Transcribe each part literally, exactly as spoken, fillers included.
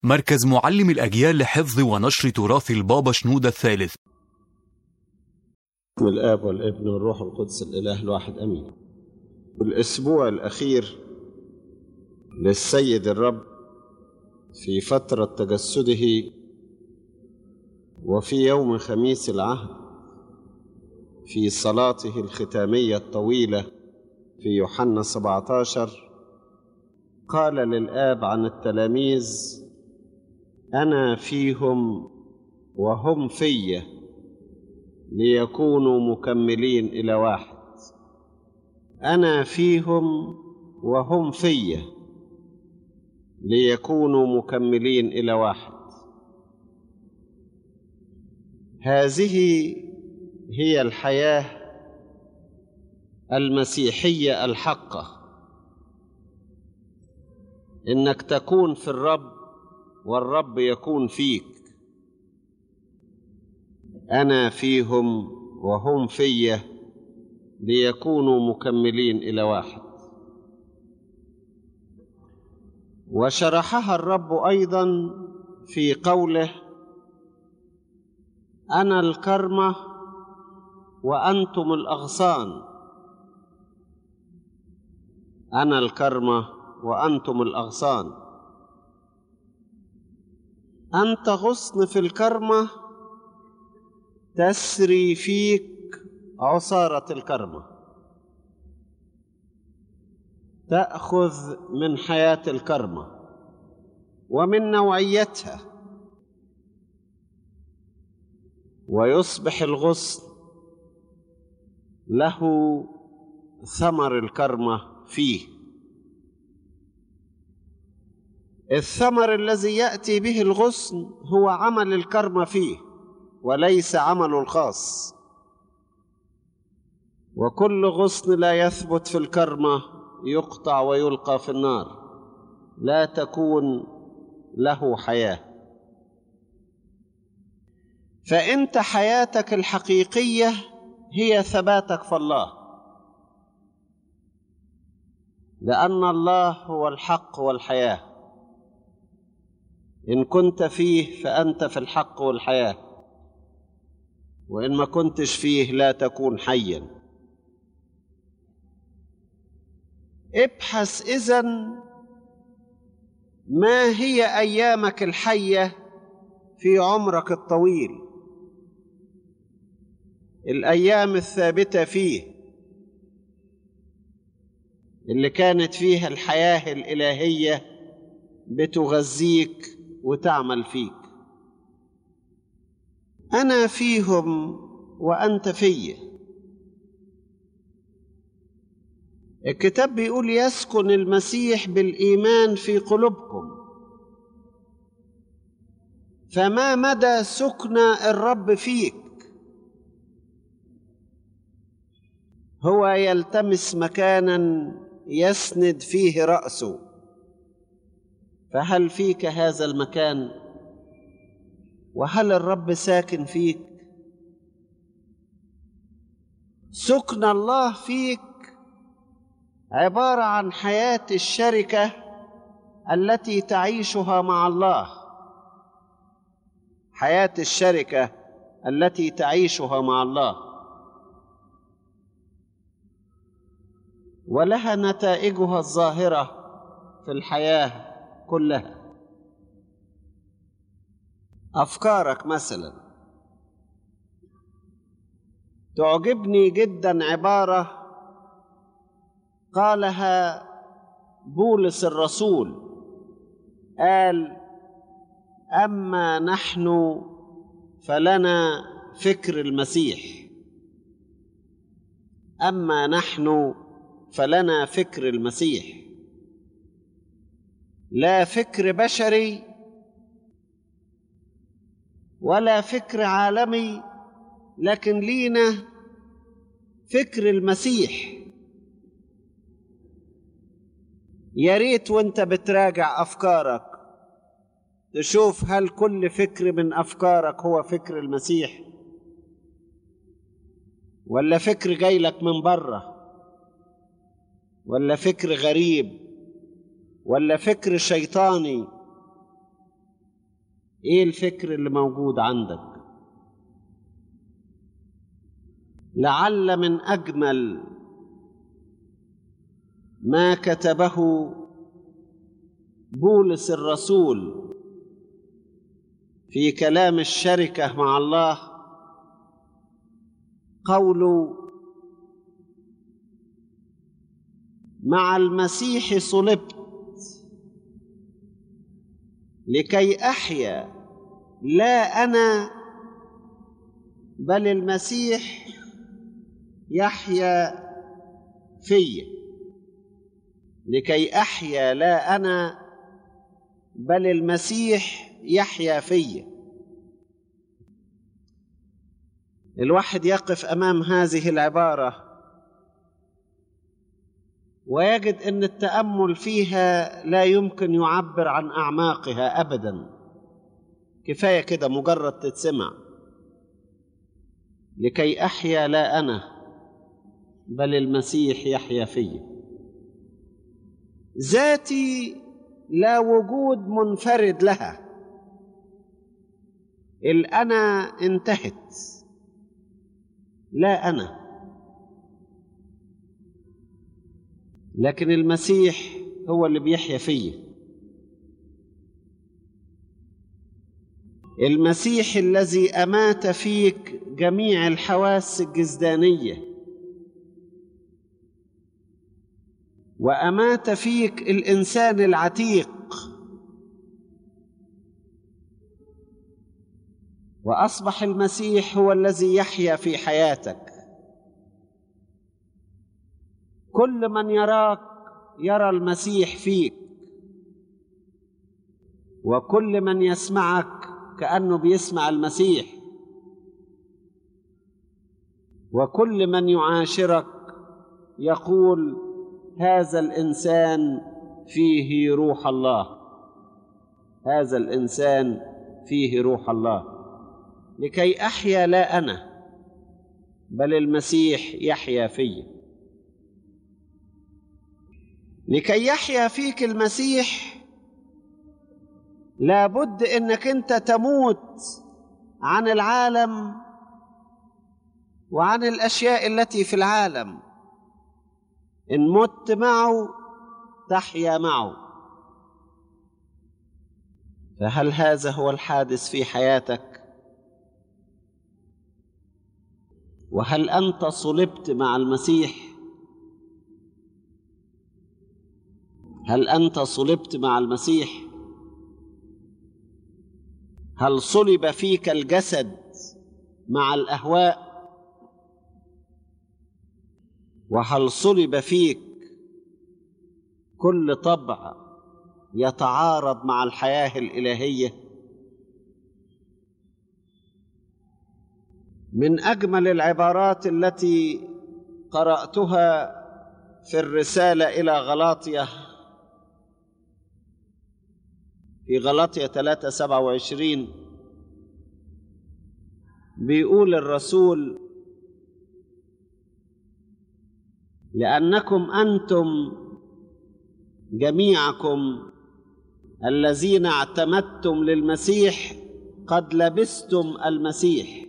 مركز معلم الأجيال لحفظ ونشر تراث البابا شنودة الثالث. باسم الآب والابن والروح القدس الإله الواحد أمين. الأسبوع الأخير للسيد الرب في فترة تجسده وفي يوم خميس العهد في صلاته الختامية الطويلة في يوحنا سبعة عشر قال للآب عن التلاميذ: أنا فيهم وهم في ليكونوا مكملين إلى واحد. أنا فيهم وهم في ليكونوا مكملين إلى واحد. هذه هي الحياة المسيحية الحقة، إنك تكون في الرب والرب يكون فيك. أنا فيهم وهم في ليكونوا مكملين إلى واحد. وشرحها الرب أيضا في قوله: أنا الكرمة وأنتم الأغصان. أنا الكرمة وأنتم الأغصان. أنت غصن في الكرمة، تسري فيك عصارة الكرمة، تأخذ من حياة الكرمة ومن نوعيتها، ويصبح الغصن له ثمر الكرمة فيه. الثمر الذي يأتي به الغصن هو عمل الكرمة فيه وليس عمله الخاص. وكل غصن لا يثبت في الكرمة يقطع ويلقى في النار، لا تكون له حياة. فأنت حياتك الحقيقية هي ثباتك في الله، لأن الله هو الحق والحياة. إن كنت فيه فأنت في الحق والحياة، وإن ما كنتش فيه لا تكون حيا. ابحث إذن ما هي أيامك الحية في عمرك الطويل، الأيام الثابتة فيه اللي كانت فيها الحياة الإلهية بتغذيك وتعمل فيك. أنا فيهم وأنت في. الكتاب بيقول: يسكن المسيح بالإيمان في قلوبكم. فما مدى سكن الرب فيك؟ هو يلتمس مكانا يسند فيه رأسه، فهل فيك هذا المكان؟ وهل الرب ساكن فيك؟ سكن الله فيك عبارة عن حياة الشركة التي تعيشها مع الله، حياة الشركة التي تعيشها مع الله، ولها نتائجها الظاهرة في الحياة كلها. أفكارك مثلا، تعجبني جدا عبارة قالها بولس الرسول، قال: أما نحن فلنا فكر المسيح. أما نحن فلنا فكر المسيح، لا فكر بشري ولا فكر عالمي، لكن لينا فكر المسيح. يا ريت وانت بتراجع أفكارك تشوف هل كل فكر من أفكارك هو فكر المسيح، ولا فكر جاي لك من بره، ولا فكر غريب، ولا فكر شيطاني، ايه الفكر اللي موجود عندك؟ لعل من أجمل ما كتبه بولس الرسول في كلام الشركة مع الله قوله: مع المسيح صلبت لكي أحيا لا أنا بل المسيح يحيا في. لكي أحيا لا أنا بل المسيح يحيا في. الواحد يقف أمام هذه العبارة ويجد أن التأمل فيها لا يمكن يعبر عن أعماقها أبدا. كفاية كده مجرد تتسمع: لكي أحيا لا أنا بل المسيح يحيا في. ذاتي لا وجود منفرد لها، الأنا انتهت، لا أنا، لكن المسيح هو اللي بيحيا فيه. المسيح الذي أمات فيك جميع الحواس الجسدانية، وأمات فيك الإنسان العتيق، وأصبح المسيح هو الذي يحيا في حياتك. كل من يراك يرى المسيح فيك، وكل من يسمعك كأنه بيسمع المسيح، وكل من يعاشرك يقول: هذا الإنسان فيه روح الله، هذا الإنسان فيه روح الله. لكي أحيا لا أنا بل المسيح يحيا في. لكي يحيا فيك المسيح لابد إنك أنت تموت عن العالم وعن الأشياء التي في العالم. إن مت معه تحيا معه. فهل هذا هو الحادث في حياتك؟ وهل أنت صلبت مع المسيح؟ هل أنت صلبت مع المسيح؟ هل صلب فيك الجسد مع الأهواء؟ وهل صلب فيك كل طبع يتعارض مع الحياة الإلهية؟ من أجمل العبارات التي قرأتها في الرسالة إلى غلاطية، في غلاطية ثلاثة سبعة وعشرين، بيقول الرسول: لأنكم أنتم جميعكم الذين اعتمدتم للمسيح قد لبستم المسيح.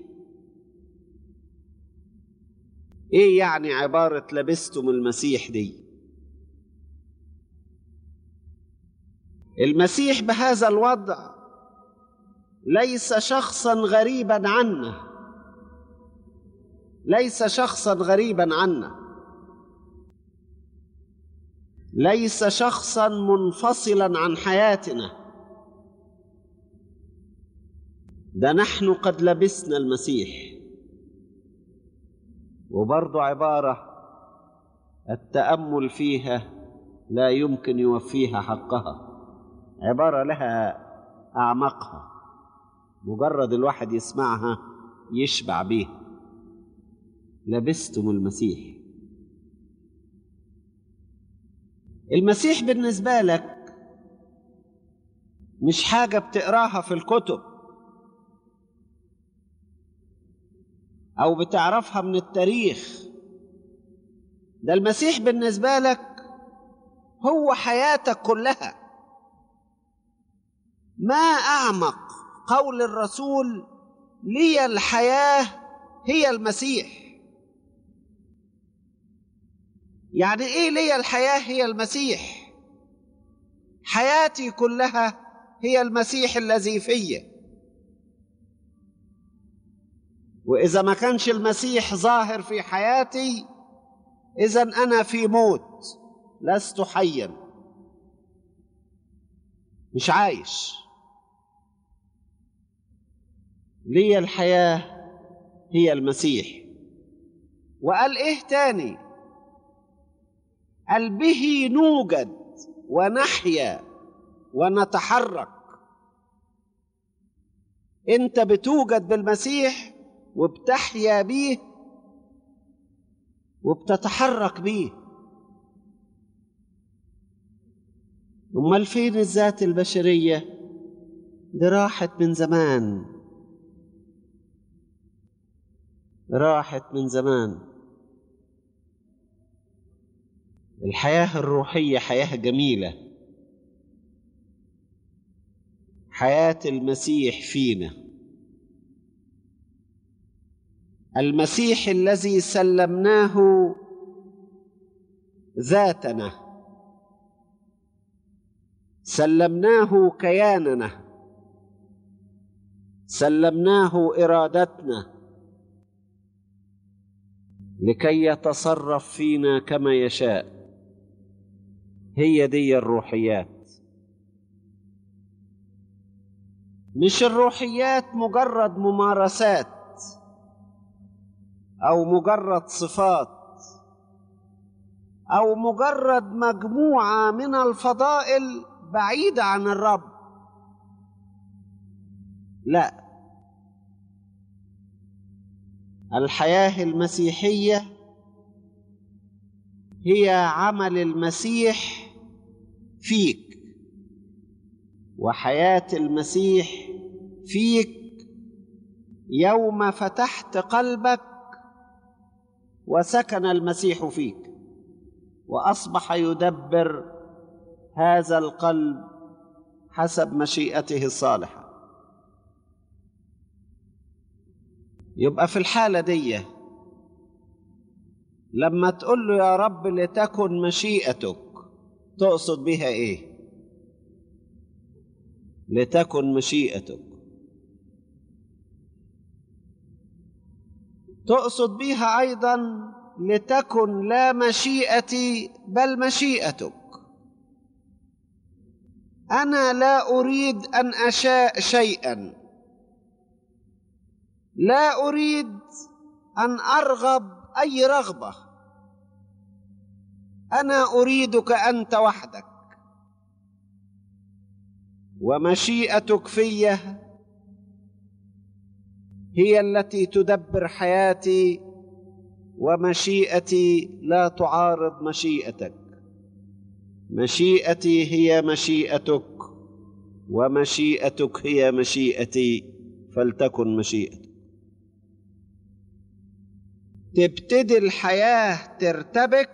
إيه يعني عبارة لبستم المسيح دي؟ المسيح بهذا الوضع ليس شخصا غريبا عنا، ليس شخصا غريبا عنا، ليس شخصا منفصلا عن حياتنا. ده نحن قد لبسنا المسيح. وبرضو عبارة التأمل فيها لا يمكن يوفيها حقها، عبارة لها أعمقها، مجرد الواحد يسمعها يشبع بيها: لبستم المسيح. المسيح بالنسبة لك مش حاجة بتقراها في الكتب أو بتعرفها من التاريخ. ده المسيح بالنسبة لك هو حياتك كلها. ما أعمق قول الرسول: لي الحياة هي المسيح. يعني ايه لي الحياة هي المسيح؟ حياتي كلها هي المسيح الذي فيا، وإذا ما كانش المسيح ظاهر في حياتي إذن أنا في موت، لست حيا، مش عايش. لي الحياة هي المسيح. وقال إيه تاني؟ قال: به نوجد ونحيا ونتحرك. أنت بتوجد بالمسيح وبتحيا بيه وبتتحرك بيه. أمال فين الذات البشرية؟ دي راحت من زمان، راحت من زمان. الحياة الروحية حياة جميلة، حياة المسيح فينا، المسيح الذي سلمناه ذاتنا، سلمناه كياننا، سلمناه إرادتنا لكي يتصرف فينا كما يشاء. هي دي الروحيات. مش الروحيات مجرد ممارسات أو مجرد صفات أو مجرد مجموعة من الفضائل بعيدة عن الرب. لا، الحياة المسيحية هي عمل المسيح فيك، وحياة المسيح فيك يوم فتحت قلبك وسكن المسيح فيك وأصبح يدبر هذا القلب حسب مشيئته الصالحة. يبقى في الحالة دي لما تقول له يا رب لتكن مشيئتك، تقصد بها ايه؟ لتكن مشيئتك تقصد بها أيضا لتكن لا مشيئتي بل مشيئتك. أنا لا أريد أن أشاء شيئا، لا أريد أن أرغب أي رغبة، أنا أريدك أنت وحدك، ومشيئتك في هي التي تدبر حياتي، ومشيئتي لا تعارض مشيئتك. مشيئتي هي مشيئتك ومشيئتك هي مشيئتي، فلتكن مشيئتك. تبتدي الحياة ترتبك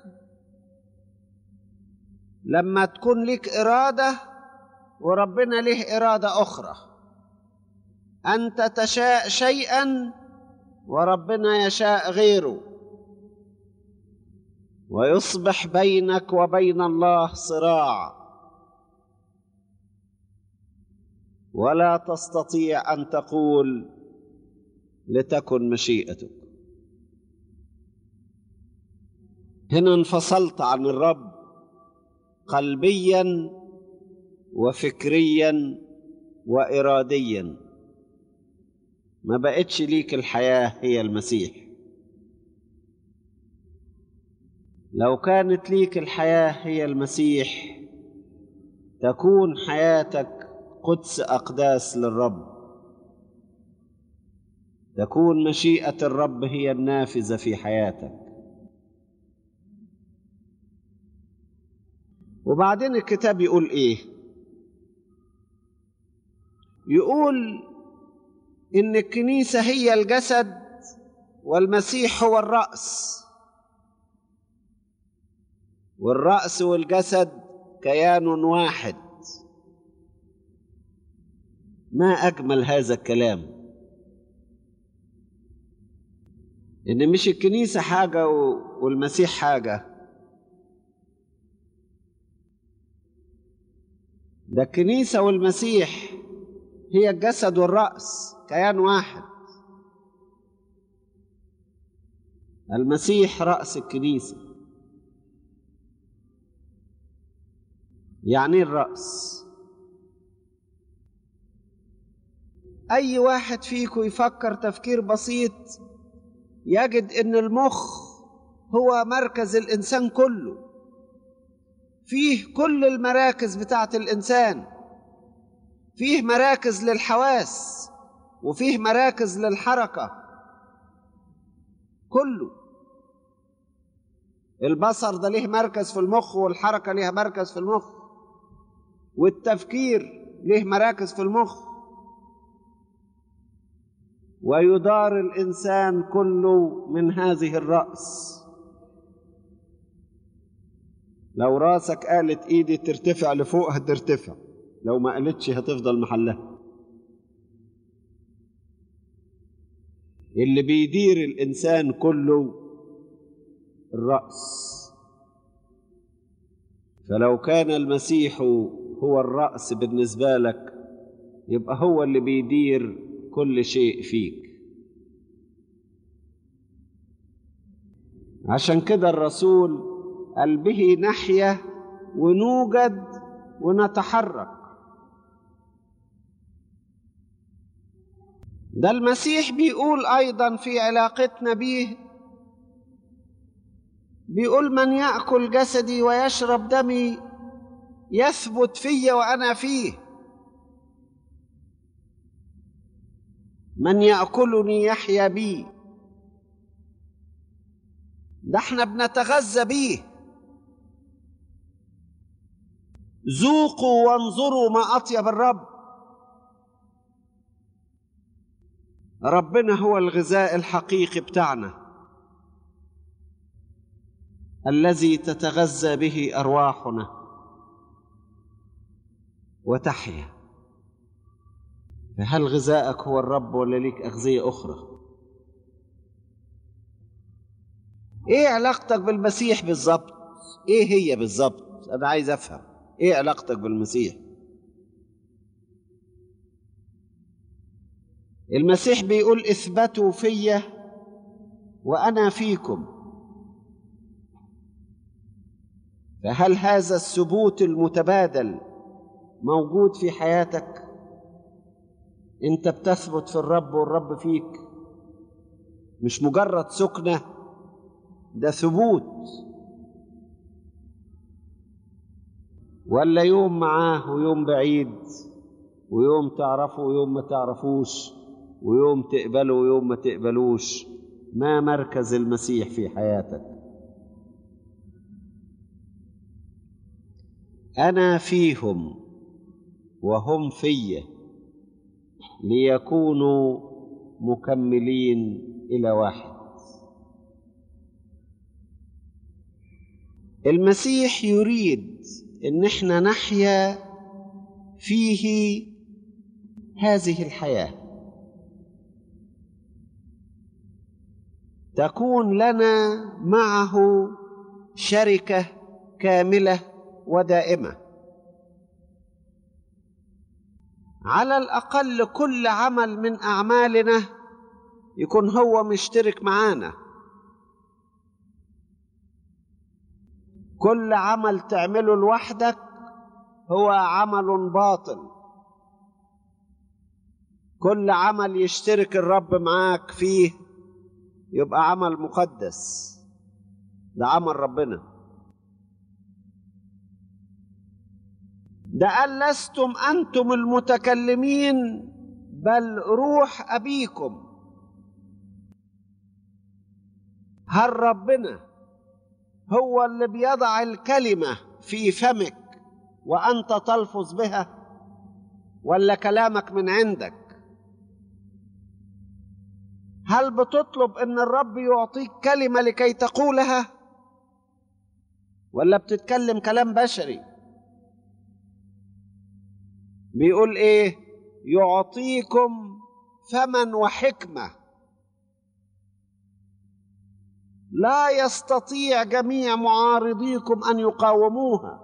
لما تكون لك إرادة وربنا له إرادة أخرى. أنت تشاء شيئا وربنا يشاء غيره، ويصبح بينك وبين الله صراع، ولا تستطيع أن تقول لتكن مشيئتك. هنا انفصلت عن الرب قلبيا وفكريا وإراديا، ما بقتش ليك الحياة هي المسيح. لو كانت ليك الحياة هي المسيح تكون حياتك قدس أقداس للرب، تكون مشيئة الرب هي النافذة في حياتك. وبعدين الكتاب يقول إيه؟ يقول إن الكنيسة هي الجسد والمسيح هو الرأس، والرأس والجسد كيان واحد. ما أجمل هذا الكلام، إن مش الكنيسة حاجة والمسيح حاجة، ده الكنيسة والمسيح هي الجسد والرأس، كيان واحد. المسيح رأس الكنيسة. يعني ايه الرأس؟ أي واحد فيكم يفكر تفكير بسيط يجد إن المخ هو مركز الإنسان كله، فيه كل المراكز بتاعة الإنسان، فيه مراكز للحواس وفيه مراكز للحركة، كله. البصر ده ليه مركز في المخ، والحركة ليها مركز في المخ، والتفكير ليه مراكز في المخ، ويدار الإنسان كله من هذه الرأس. لو راسك قالت إيدي ترتفع لفوق هترتفع، لو ما قالتش هتفضل محلها. اللي بيدير الإنسان كله الرأس. فلو كان المسيح هو الرأس بالنسبة لك، يبقى هو اللي بيدير كل شيء فيك. عشان كده الرسول قال به نحيا ونوجد ونتحرك. ده المسيح بيقول أيضا في علاقتنا به، بيقول من يأكل جسدي ويشرب دمي يثبت في وأنا فيه، من يأكلني يحيا بي. ده احنا بنتغذى بيه. ذوقوا وانظروا ما أطيب الرب. ربنا هو الغذاء الحقيقي بتاعنا الذي تتغذى به أرواحنا وتحيا. فهل غذائك هو الرب ولا ليك أغذية أخرى؟ إيه علاقتك بالمسيح بالضبط؟ إيه هي بالضبط؟ أنا عايز أفهم إيه علاقتك بالمسيح. المسيح بيقول اثبتوا في وأنا فيكم. فهل هذا الثبوت المتبادل موجود في حياتك؟ أنت بتثبت في الرب والرب فيك، مش مجرد سكنة، ده ثبوت. ولا يوم معاه ويوم بعيد، ويوم تعرفه ويوم ما تعرفوش، ويوم تقبله ويوم ما تقبلوش؟ ما مركز المسيح في حياتك؟ أنا فيهم وهم في ليكونوا مكملين إلى واحد. المسيح يريد إن احنا نحيا فيه هذه الحياة، تكون لنا معه شركة كاملة ودائمة. على الأقل كل عمل من أعمالنا يكون هو مشترك معانا. كل عمل تعمله لوحدك هو عمل باطل. كل عمل يشترك الرب معاك فيه يبقى عمل مقدس، ده عمل ربنا. ده قال لستم أنتم المتكلمين بل روح أبيكم. هل ربنا هو اللي بيضع الكلمة في فمك وأنت تلفظ بها، ولا كلامك من عندك؟ هل بتطلب أن الرب يعطيك كلمة لكي تقولها، ولا بتتكلم كلام بشري؟ بيقول إيه؟ يعطيكم فما وحكمة لا يستطيع جميع معارضيكم أن يقاوموها.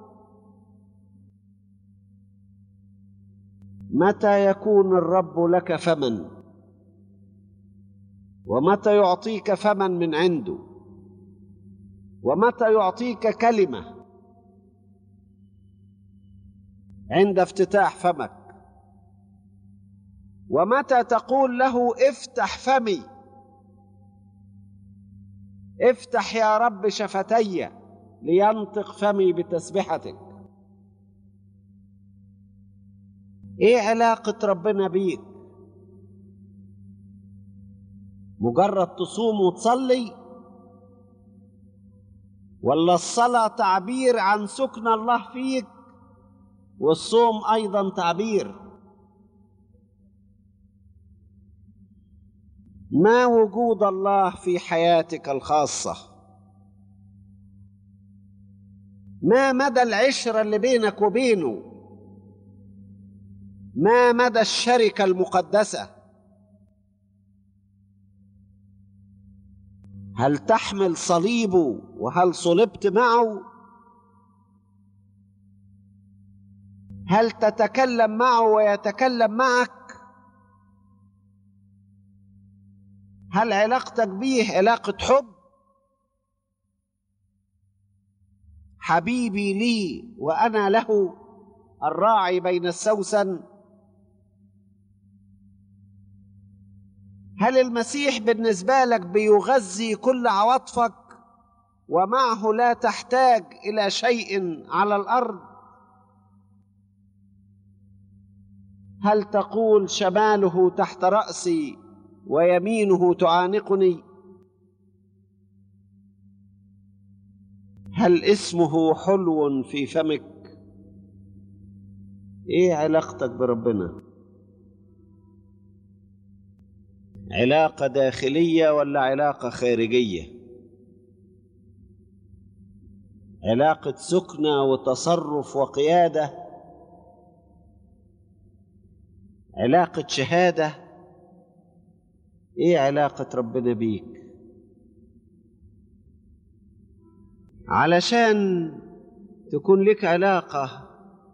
متى يكون الرب لك فما؟ ومتى يعطيك فما من عنده؟ ومتى يعطيك كلمة؟ عند افتتاح فمك. ومتى تقول له افتح فمي، افتح يا رب شفتي لينطق فمي بتسبحتك. ايه علاقة ربنا بيك؟ مجرد تصوم وتصلي؟ ولا الصلاة تعبير عن سكن الله فيك والصوم أيضا تعبير؟ ما وجود الله في حياتك الخاصة؟ ما مدى العشرة اللي بينك وبينه؟ ما مدى الشركة المقدسة؟ هل تحمل صليبه وهل صلبت معه؟ هل تتكلم معه ويتكلم معك؟ هل علاقتك به علاقة حب؟ حبيبي لي وأنا له، الراعي بين السوسن. هل المسيح بالنسبة لك بيغذي كل عواطفك ومعه لا تحتاج إلى شيء على الأرض؟ هل تقول شماله تحت رأسي ويمينه تعانقني؟ هل اسمه حلو في فمك؟ ايه علاقتك بربنا؟ علاقة داخلية ولا علاقة خارجية؟ علاقة سكنة وتصرف وقيادة؟ علاقة شهادة؟ ايه علاقة ربنا بيك؟ علشان تكون لك علاقة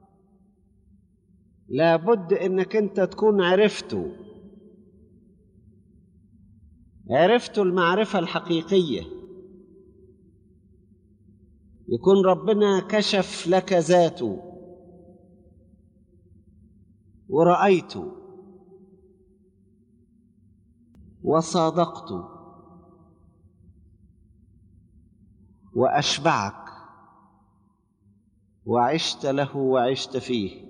لابد انك انت تكون عرفته عرفته المعرفة الحقيقية. يكون ربنا كشف لك ذاته ورأيته وصادقته وأشبعك وعشت له وعشت فيه.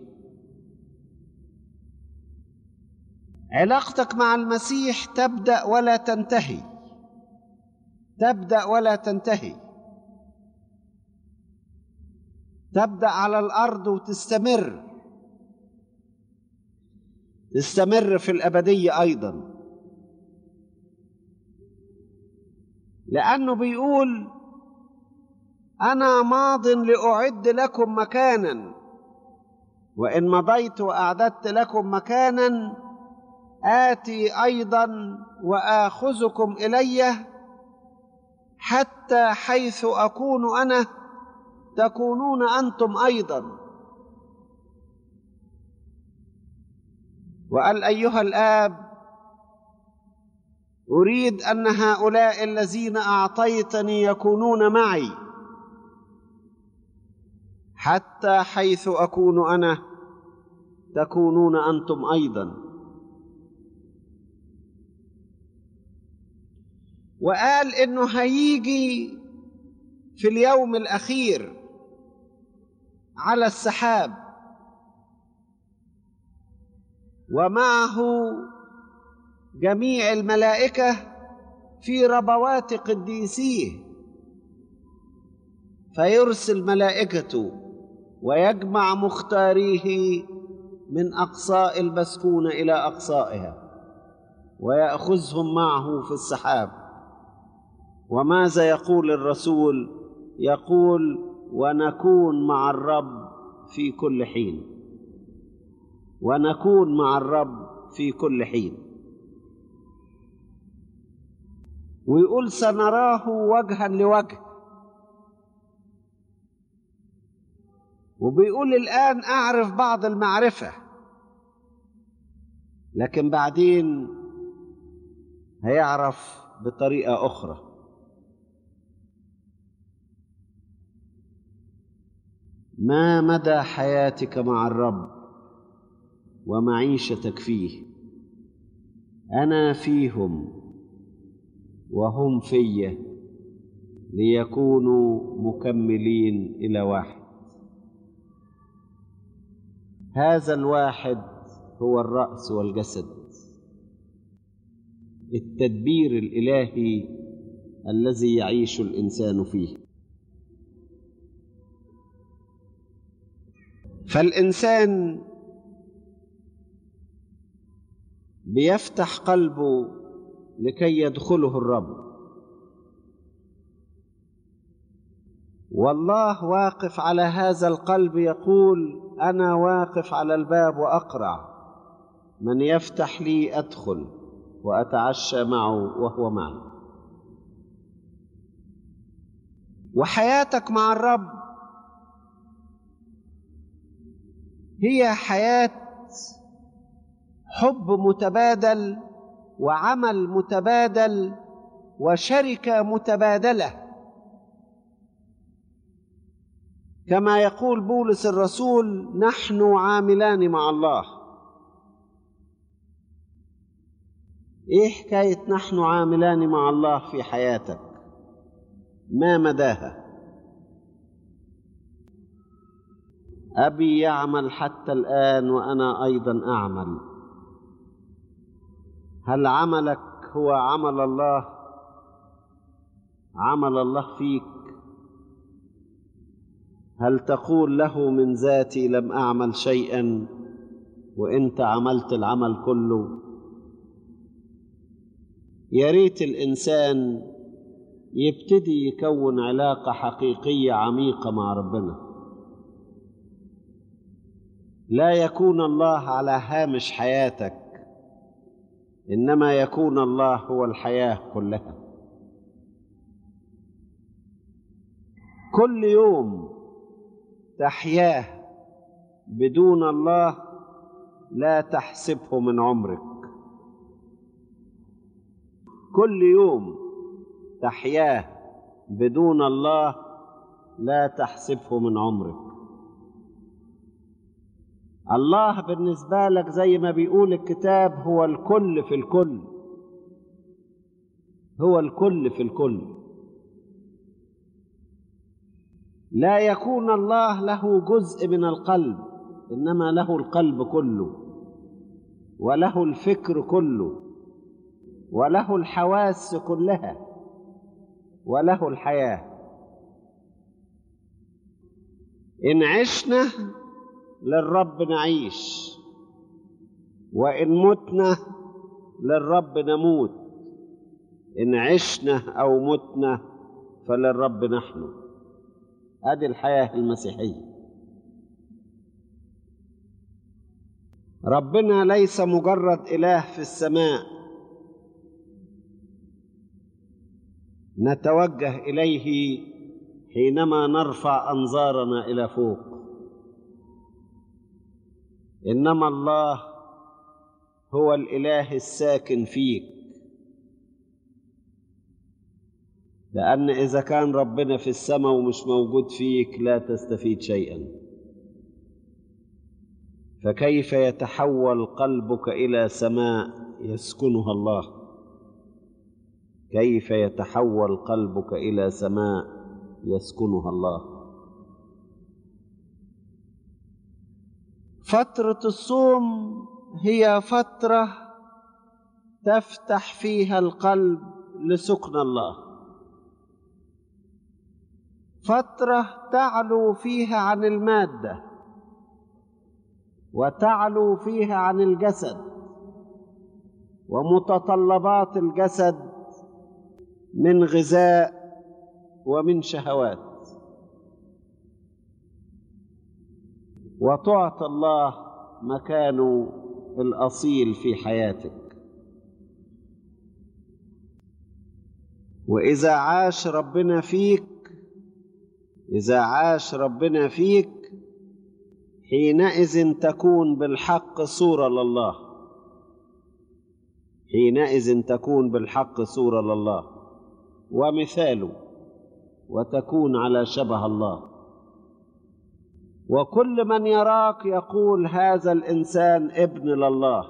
علاقتك مع المسيح تبدأ ولا تنتهي، تبدأ ولا تنتهي، تبدأ على الأرض وتستمر، تستمر في الأبدية أيضا، لأنه بيقول أنا ماض لأعد لكم مكانا، وإن مضيت وأعددت لكم مكانا آتي أيضا وآخذكم إلي، حتى حيث أكون أنا تكونون أنتم أيضا. وقال أيها الآب أريد أن هؤلاء الذين أعطيتني يكونون معي، حتى حيث أكون أنا تكونون أنتم أيضا. وقال إنه هيجي في اليوم الأخير على السحاب ومعه جميع الملائكة في ربوات قديسيه، فيرسل ملائكته ويجمع مختاريه من أقصاء المسكونة إلى أقصائها ويأخذهم معه في السحاب. وماذا يقول الرسول؟ يقول ونكون مع الرب في كل حين. ونكون مع الرب في كل حين. ويقول سنراه وجها لوجه، وبيقول الآن أعرف بعض المعرفة، لكن بعدين هيعرف بطريقة أخرى. ما مدى حياتك مع الرب ومعيشتك فيه؟ أنا فيهم وهم في، ليكونوا مكملين إلى واحد. هذا الواحد هو الرأس والجسد، التدبير الإلهي الذي يعيش الإنسان فيه. فالإنسان بيفتح قلبه لكي يدخله الرب، والله واقف على هذا القلب يقول: أنا واقف على الباب وأقرع، من يفتح لي أدخل وأتعشى معه وهو معي. وحياتك مع الرب هي حياة حب متبادل وعمل متبادل وشركة متبادلة، كما يقول بولس الرسول: نحن عاملان مع الله. ايه حكاية نحن عاملان مع الله في حياتك؟ ما مداها؟ أبي يعمل حتى الآن وأنا أيضا أعمل. هل عملك هو عمل الله؟ عمل الله فيك؟ هل تقول له من ذاتي لم أعمل شيئا وإنت عملت العمل كله؟ يا ريت الإنسان يبتدي يكون علاقة حقيقية عميقة مع ربنا، لا يكون الله على هامش حياتك، إنما يكون الله هو الحياة كلها. كل يوم تحياه بدون الله لا تحسبه من عمرك. كل يوم تحياه بدون الله لا تحسبه من عمرك. الله بالنسبة لك زي ما بيقول الكتاب هو الكل في الكل، هو الكل في الكل. لا يكون الله له جزء من القلب، إنما له القلب كله، وله الفكر كله، وله الحواس كلها، وله الحياة. إن عشنا للرب نعيش، وإن متنا للرب نموت. إن عشنا أو متنا فللرب نحن. هذه الحياة المسيحية. ربنا ليس مجرد إله في السماء نتوجه إليه حينما نرفع أنظارنا إلى فوق، إنما الله هو الإله الساكن فيك. لأن إذا كان ربنا في السماء ومش موجود فيك لا تستفيد شيئا. فكيف يتحول قلبك إلى سماء يسكنها الله؟ كيف يتحول قلبك إلى سماء يسكنها الله؟ فترة الصوم هي فترة تفتح فيها القلب لسكن الله، فترة تعلو فيها عن المادة وتعلو فيها عن الجسد ومتطلبات الجسد من غذاء ومن شهوات، وتعطى الله مكانه الأصيل في حياتك. وإذا عاش ربنا فيك إذا عاش ربنا فيك حينئذ تكون بالحق صورة لله حينئذ تكون بالحق صورة لله ومثاله، وتكون على شبه الله. وكل من يراك يقول هذا الإنسان ابن لله.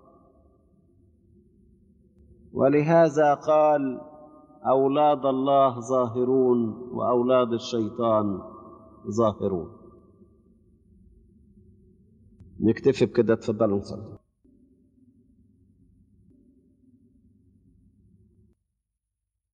ولهذا قال أولاد الله ظاهرون وأولاد الشيطان ظاهرون. نكتفي بكده، تفضلوا نصلي.